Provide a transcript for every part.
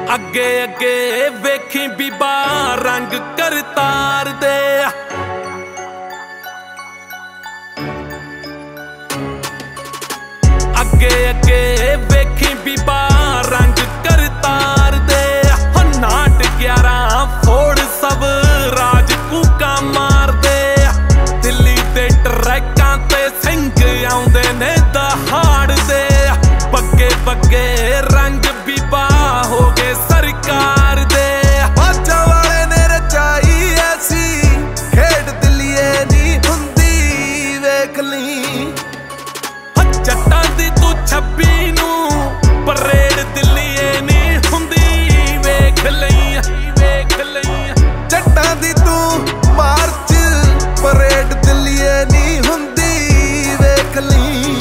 ਅੱਗੇ ਅੱਗੇ ਵੇਖੀ ਬੀਬਾ ਰੰਗ ਕਰਤਾਰ ਦੇ ਅੱਗੇ ਅੱਗੇ ਵੇਖੀ ਬੀਬਾ ਰੰਗ ਕਰਤਾਰ ਦੇ ਨਾਟ 11 ਫੋੜ ਸਭ ਰਾਜ ਕੂਕਾਂ ਮਾਰਦੇ ਦਿੱਲੀ ਦੇ ਟਰੈਕਾਂ ਤੇ ਸਿੰਘ ਆਉਂਦੇ ਨੇ ਦਹਾੜਦੇ ਬੱਗੇ ਬੱਗੇ ਰੰਗ ਬੀਬਾ ਹੋ ਗਏ ਸਰਕਾਰ ਦੇ ਬਾਜਾਂ ਵਾਲੇ ਨੇ ਰਚਾਈ ਐਸੀ ਖੇਡ ਦਿੱਲੀਏ ਨੀ ਹੁੰਦੀ ਵੇਖ ਲਈ ਜੱਟਾਂ ਦੀ ਤੂੰ 26 ਨੂੰ ਪਰੇਡ ਦਿੱਲੀਏ ਨੀ ਹੁੰਦੀ ਵੇਖ ਲਈ ਜੱਟਾਂ ਦੀ ਤੂੰ ਮਾਰਚ ਪਰੇਡ ਦਿੱਲੀਏ ਨੀ ਹੁੰਦੀ ਵੇਖ ਲਈ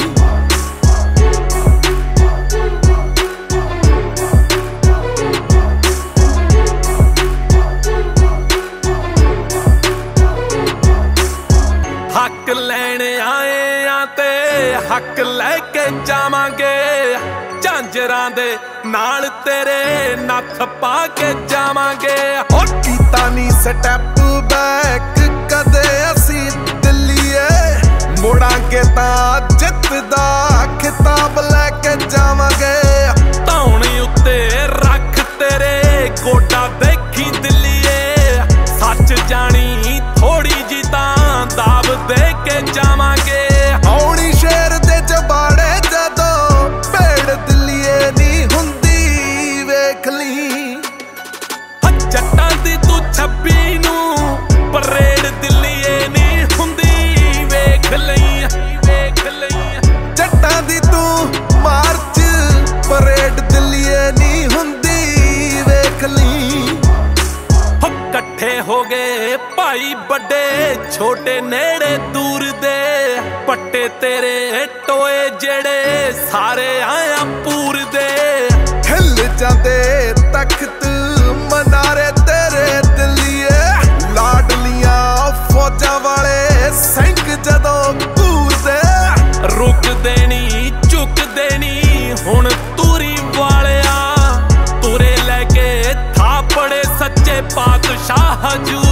ਹੱਕ ਲੈਣ ਆਏ ਆ ਤੇ ਹੱਕ ਲੈ ਕੇ ਜਾਵਾਂਗੇ ਝਾਂਜਰਾਂ ਦੇ ਨਾਲ ਤੇਰੇ ਨੱਥ ਪਾ ਕੇ ਜਾਵਾਂਗੇ ਉਹ ਕੀਤਾ ਨੀ ਸਟੈਪ ਬੈਕ ਕਦੇ ਅਸੀਂ ਦਿੱਲੀਏ ਮੁੜਾਂਗੇ ਤਾਂ ਜਿੱਤ ਦਾ ਖਿਤਾਬ ਲੈ ਕੇ ਜਾਵਾਂਗੇ ਧੌਣੀ ਉੱਤੇ ਰੱਖ ਤੇਰੇ ਗੋਡਾ ਦੇਖੀ ਦਿੱਲੀਏ ਸੱਚ ਜਾਣੀ ਥੋੜੀ ਜੀ ਤਾਂ ਦਾਬ ਦੇ ਕੇ ਜਾਵਾਂਗੇ ਆਉਣੀ ਸ਼ੇਰ ਦੇ ਜਬਾੜੇ ਜਦੋਂ ਭੇੜ ਦਿੱਲੀਏ ਨੀ ਹੁੰਦੀ ਵੇਖ ਲਈ ਜੱਟਾਂ ਦੀ ਤੂੰ 26 ਨੂੰ ਪਰੇਡ ਦਿੱਲੀਏ ਨੀ ਹੁੰਦੀ ਵੇਖ ਲਈ ਜੱਟਾਂ ਦੀ ਤੂੰ ਮਾਰਚ ਪਰੇਡ ਦਿੱਲੀਏ ਨੀ ਹੁੰਦੀ ਵੇਖ ਲਈ ਇਕੱਠੇ ਹੋ ਗਏ ਭਾਈ ਵੱਡੇ ਛੋਟੇ ਨੇੜੇ ਦੂਰ ਦੇ ਪੱਟੇ ਤੇਰੇ ਟੋਏ ਜਿਹੜੇ ਸਾਰੇ ਆਇਆ ਪੂਰ ਦੇ ਹਿੱਲ ਜਾਂਦੇ ਤਖਤ ਮਨਾਰੇ ਤੇਰੇ ਦਿੱਲੀਏ ਲਾਡਲੀਆਂ ਫੌਜਾਂ ਵਾਲੇ ਸਿੰਘ ਜਦੋਂ ਘੂਰਦੇ ਰੁਕ ਦੇਣੀ ਝੁਕ ਦੇਣੀ ਹੁਣ ਤੂਰੀ ਵਾਲਿਆ ਤੁਰੇ ਲੈ ਕੇ ਥਾਪੜੇ ਸੱਚੇ ਪਾਤਸ਼ਾਹ ਹਜੂਰ